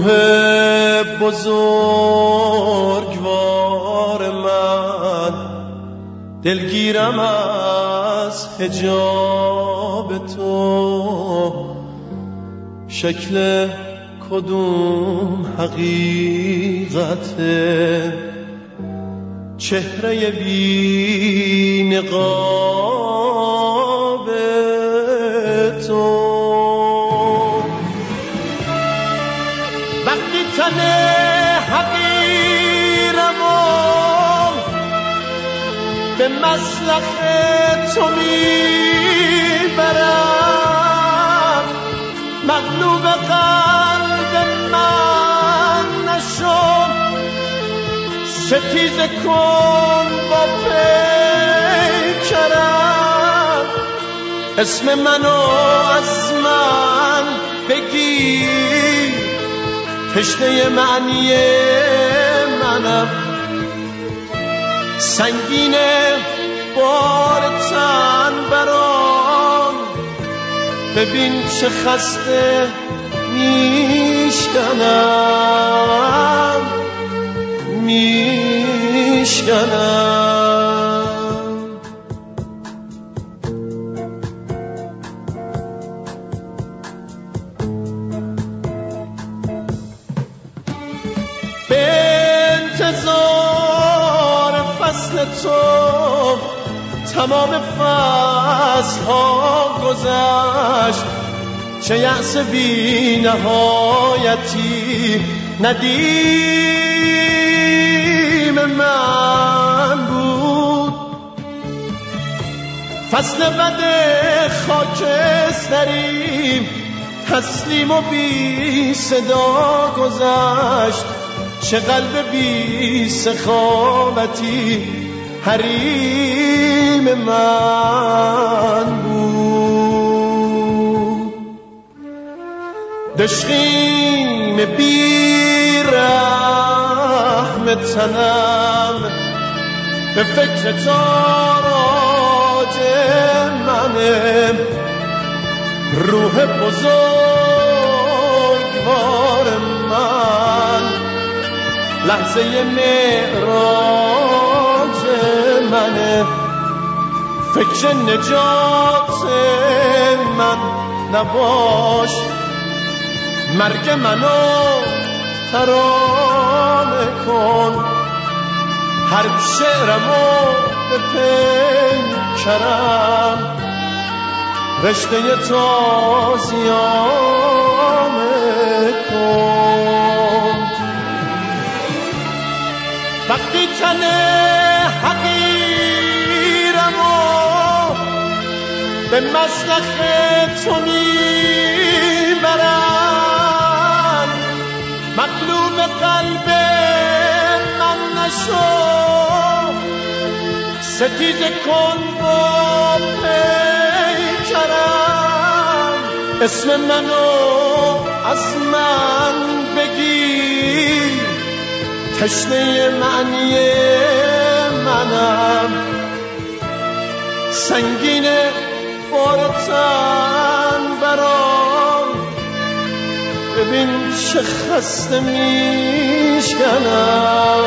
بزرگوار من، دلگیرم از حجاب تو. شکل کدوم حقیقته؟ چهره بی نقاب تو. وقتی تن حقیرم به مسلخ تو میبرم، مغلوب قلب من نشو، ستیزه کن با پیکرم. اسم منو از من بگیر، تشنه معنی منم. سنگینه بار تن برام، ببین چه خسته میشکنم. به انتظار فصل تو تمام فصلها گذشت، چه یأس بی نهایتی ندیم من بود. فصل بد خاکستری تسلیم و بی صدا گذشت، چه قلب بی سخاوتی حریم من بود. دشخیم بی رحم تنم، به فکر تاراج منه. روح بزرگوار من، لحظه معراج منه. فکر نجات من نباش، مرگ منو ترانه کن. هر شعرمو به پیکرم، رشته تازیانه کن. وقتی تن حقیرمو به مسلخ تو میبرم، مغلوب قلب من نشو، ستیزه کن با پیکرم. اسم منو از من بگیر، تشنه معنی منم. سنگینه بار تن برام، ببین چه خسته میشکنم.